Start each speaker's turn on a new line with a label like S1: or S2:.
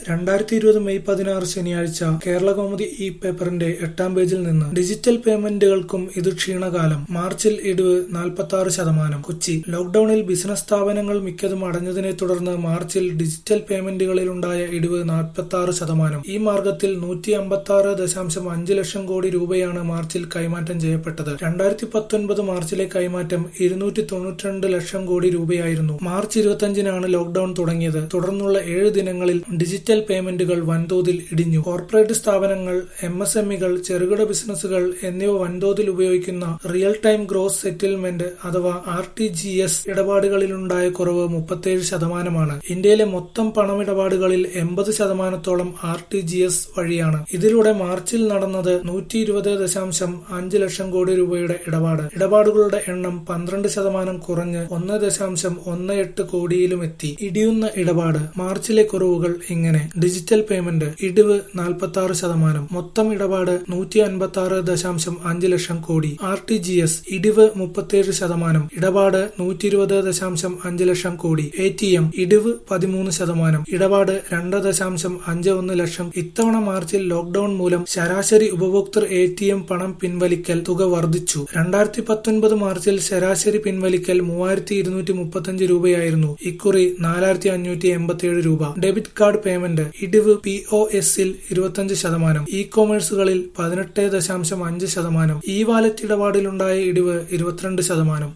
S1: 2020 May 16 ശനിയാഴ്ച കേരളകൗമുദി ഇ-പേപ്പറിന്റെ 8-ാം പേജിൽ നിന്ന് ഡിജിറ്റൽ പേയ്മെന്റുകൾക്കും ഇത് ക്ഷീണകാലം. മാർച്ചിൽ ഇടിവ് 46%. കൊച്ചി. ലോക്ഡൌണിൽ ബിസിനസ് സ്ഥാപനങ്ങൾ മിക്കതും അടഞ്ഞതിനെ തുടർന്ന് മാർച്ചിൽ ഡിജിറ്റൽ പേയ്മെന്റുകളിലുണ്ടായ ഇടിവ് 46%. ഈ മാർഗത്തിൽ 156.5 ലക്ഷം കോടി രൂപയാണ് മാർച്ചിൽ കൈമാറ്റം ചെയ്യപ്പെട്ടത്. 2019 മാർച്ചിലെ കൈമാറ്റം 292 ലക്ഷം കോടി രൂപയായിരുന്നു. മാർച്ച് 25-നാണ് ലോക്ഡൌൺ തുടങ്ങിയത്. തുടർന്നുള്ള 7 ദിനങ്ങളിൽ ഡിജിറ്റൽ പേയ്മെന്റുകൾ വൻതോതിൽ ഇടിഞ്ഞു. കോർപ്പറേറ്റ് സ്ഥാപനങ്ങൾ, MSMEകൾ, ചെറുകിട ബിസിനസുകൾ എന്നിവ വൻതോതിൽ ഉപയോഗിക്കുന്ന റിയൽ ടൈം ഗ്രോസ് സെറ്റിൽമെന്റ് അഥവാ RTGS ഇടപാടുകളിലുണ്ടായ കുറവ് 37%. ഇന്ത്യയിലെ മൊത്തം പണമിടപാടുകളിൽ 80%-ത്തോളം RTGS വഴിയാണ്. ഇതിലൂടെ മാർച്ചിൽ നടന്നത് 120.5 ലക്ഷം കോടി രൂപയുടെ ഇടപാടുകളുടെ എണ്ണം 12% കുറഞ്ഞ് 1.18 കോടിയിലുമെത്തി. ഇടിയുന്ന ഇടപാട്. മാർച്ചിലെ കുറവുകൾ ഇങ്ങനെ: ഡിജിറ്റൽ പേയ്മെന്റ് ഇടിവ് 46%, മൊത്തം ഇടപാട് 156.5 ലക്ഷം കോടി. RTGS ഇടിവ് 37%, ഇടപാട് 120.5 ലക്ഷം കോടി. ATM ഇടിവ് 13%, ഇടപാട് 2.51 ലക്ഷം. ഇത്തവണ മാർച്ചിൽ ലോക്ഡൌൺ മൂലം ശരാശരി ഉപഭോക്തൃ ATM പണം പിൻവലിക്കൽ തുക വർദ്ധിച്ചു. 2019 മാർച്ചിൽ ശരാശരി പിൻവലിക്കൽ 3235 രൂപയായിരുന്നു. ഇക്കുറി 4587 രൂപ. ഡെബിറ്റ് കാർഡ് പേയ്മെന്റ് ഇടിവ് POS-ൽ 25%, ഇ-കൊമേഴ്സുകളിൽ 18.5%, ഇ-വാലറ്റ് ഇടപാടിലുണ്ടായ ഇടിവ് 22%.